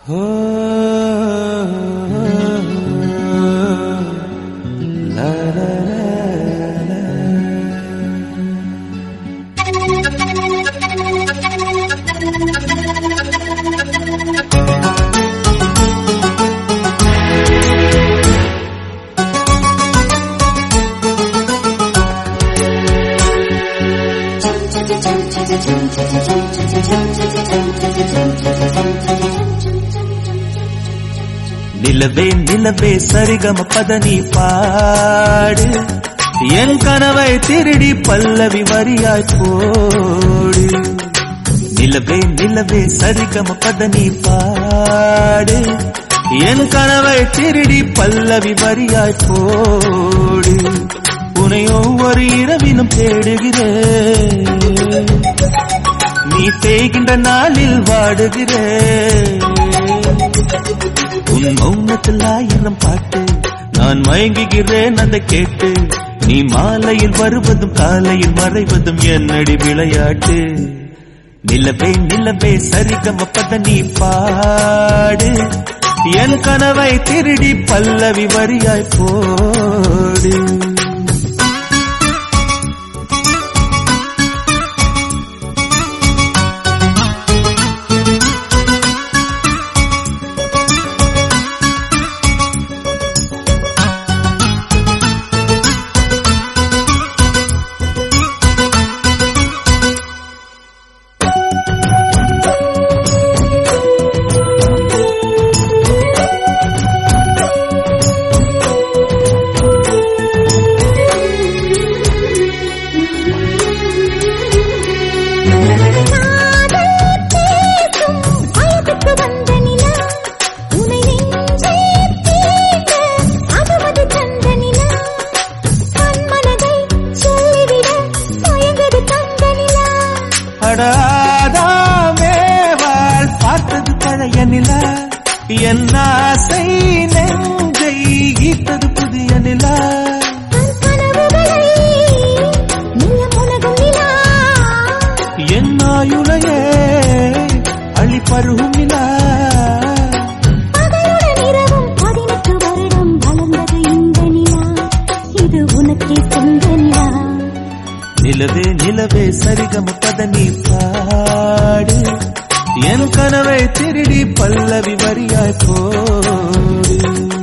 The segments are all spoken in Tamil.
நிலவே நிலவே சரிகம பதனி பாடு என் கனவை திருடி பல்லவி வரியாய் போடு. நிலவே நிலவே சரிகம பதனி பாடு என் கனவை திருடி பல்லவி வரியாய் போடு. உன்னை ஒவ்வொரு இரவிலும் தேடுகிறேன், நீ தேய்கின்ற நாளில் வாடுகிறேன். உன் மௌனத்தில் ஆயிரம் பாட்டு நான் மயங்குகிறேன் அதை கேட்டு. நீ மாலையில் வருவதும் காலையில் மறைவதும் என்னடி விளையாட்டு. நிலவே நிலவே சரிகம பதனி பாடு என் கனவை திருடி பல்லவி வரியாய் போடு. அடாதாமேவாள் பார்த்தது பழைய நிலா, என் ஆசை நெஞ்சை ஈர்த்தது புதிய நிலா. என் ஆயுளையே அழி பருகும் நிலா. நிலவே நிலவே சரிகம பதனி பாடு என் கனவை திருடி பல்லவி வரியாய் போடு.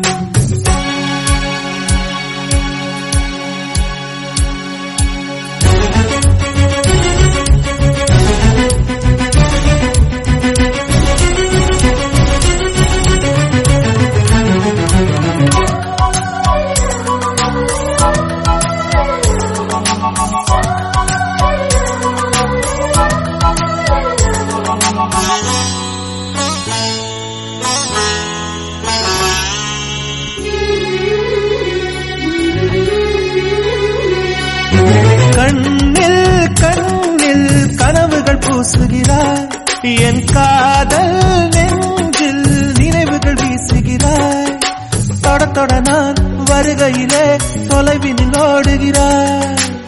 கண்ணில் கண்ணில் கனவுகள் பூசுகிறாய், என் காதல் நெஞ்சில் நினைவுகள் வீசுகிறாய். தொட தொட நான் வருகையிலே தொலைவினில் ஓடுகிறாய்.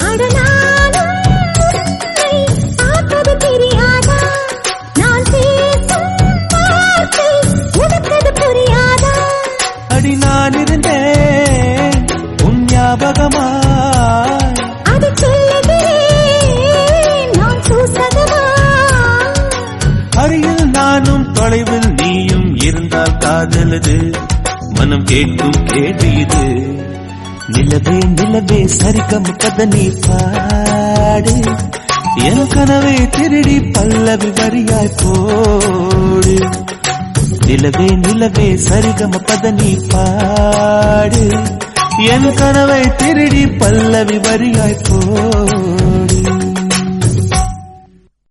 அடி நான் இருந்தேன் உன் ஞாபகமா, அருகில் நானும் தொலைவில் நீயும் இருந்தால் காதலது மனம் கேட்கும் கேள்வி இது. நிலவே நிலவே சரிகம பதனி பாடு என் கனவை திருடி பல்லவி வரியாய் போடு. நிலவே நிலவே சரிகம பதனி பாடு என் கனவை திருடி பல்லவி வரியாய் போடு.